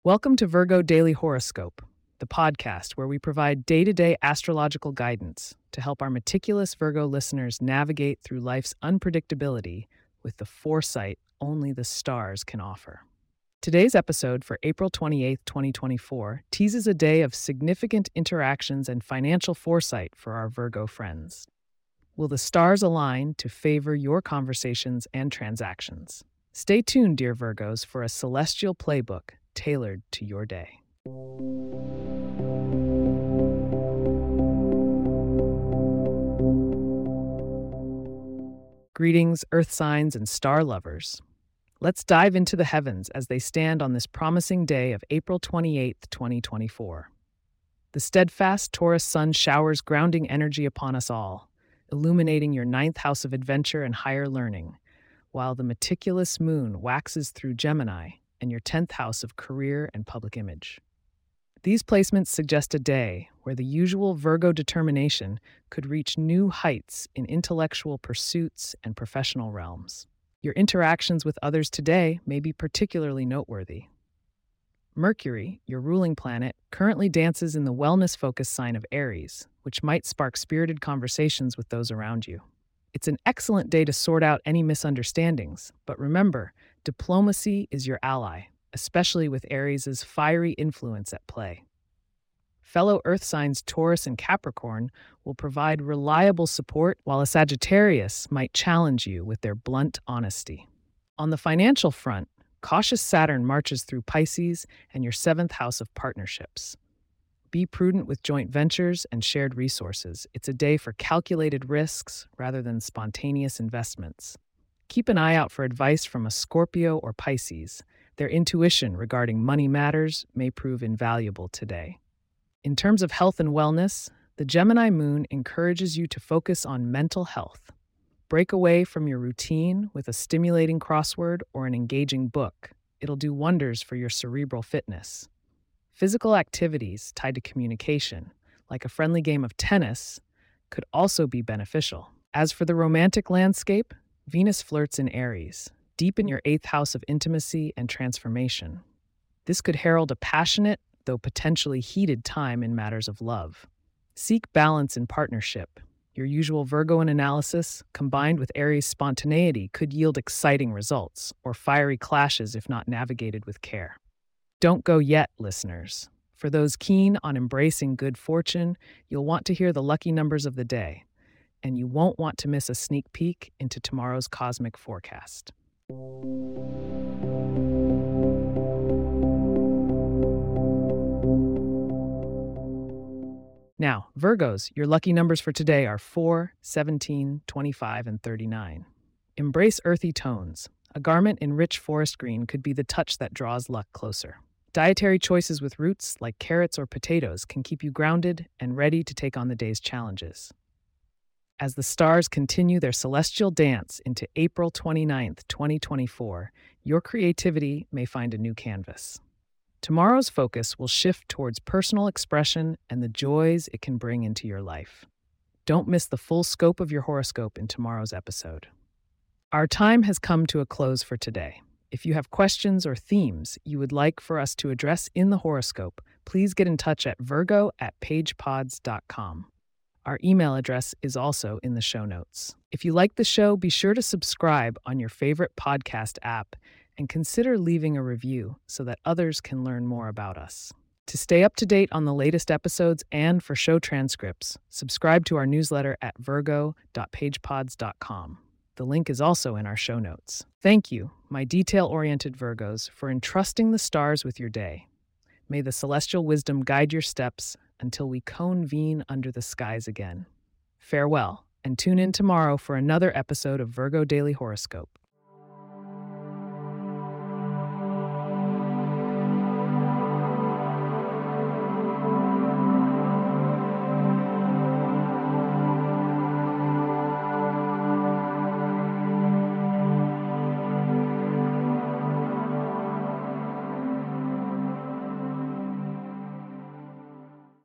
Welcome to Virgo Daily Horoscope, the podcast where we provide day-to-day astrological guidance to help our meticulous Virgo listeners navigate through life's unpredictability with the foresight only the stars can offer. Today's episode for April 28, 2024, teases a day of significant interactions and financial foresight for our Virgo friends. Will the stars align to favor your conversations and transactions? Stay tuned, dear Virgos, for a celestial playbook tailored to your day. Greetings, Earth signs and star lovers. Let's dive into the heavens as they stand on this promising day of April 28th, 2024. The steadfast Taurus sun showers grounding energy upon us all, illuminating your ninth house of adventure and higher learning, while the meticulous moon waxes through Gemini and your 10th house of career and public image. These placements suggest a day where the usual Virgo determination could reach new heights in intellectual pursuits and professional realms. Your interactions with others today may be particularly noteworthy. Mercury, your ruling planet, currently dances in the wellness-focused sign of Aries, which might spark spirited conversations with those around you. It's an excellent day to sort out any misunderstandings, but remember, diplomacy is your ally, especially with Aries' fiery influence at play. Fellow Earth signs Taurus and Capricorn will provide reliable support, while a Sagittarius might challenge you with their blunt honesty. On the financial front, cautious Saturn marches through Pisces and your 7th house of partnerships. Be prudent with joint ventures and shared resources. It's a day for calculated risks rather than spontaneous investments. Keep an eye out for advice from a Scorpio or Pisces. Their intuition regarding money matters may prove invaluable today. In terms of health and wellness, the Gemini moon encourages you to focus on mental health. Break away from your routine with a stimulating crossword or an engaging book. It'll do wonders for your cerebral fitness. Physical activities tied to communication, like a friendly game of tennis, could also be beneficial. As for the romantic landscape, Venus flirts in Aries, deep in your 8th house of intimacy and transformation. This could herald a passionate, though potentially heated time in matters of love. Seek balance in partnership. Your usual Virgoan analysis, combined with Aries' spontaneity, could yield exciting results, or fiery clashes if not navigated with care. Don't go yet, listeners. For those keen on embracing good fortune, you'll want to hear the lucky numbers of the day, and you won't want to miss a sneak peek into tomorrow's cosmic forecast. Now, Virgos, your lucky numbers for today are 4, 17, 25, and 39. Embrace earthy tones. A garment in rich forest green could be the touch that draws luck closer. Dietary choices with roots like carrots or potatoes can keep you grounded and ready to take on the day's challenges. As the stars continue their celestial dance into April 29th, 2024, your creativity may find a new canvas. Tomorrow's focus will shift towards personal expression and the joys it can bring into your life. Don't miss the full scope of your horoscope in tomorrow's episode. Our time has come to a close for today. If you have questions or themes you would like for us to address in the horoscope, please get in touch at virgo@pagepods.com. Our email address is also in the show notes. If you like the show, be sure to subscribe on your favorite podcast app and consider leaving a review so that others can learn more about us. To stay up to date on the latest episodes and for show transcripts, subscribe to our newsletter at virgo.pagepods.com. The link is also in our show notes. Thank you, my detail-oriented Virgos, for entrusting the stars with your day. May the celestial wisdom guide your steps until we convene under the skies again. Farewell, and tune in tomorrow for another episode of Virgo Daily Horoscope.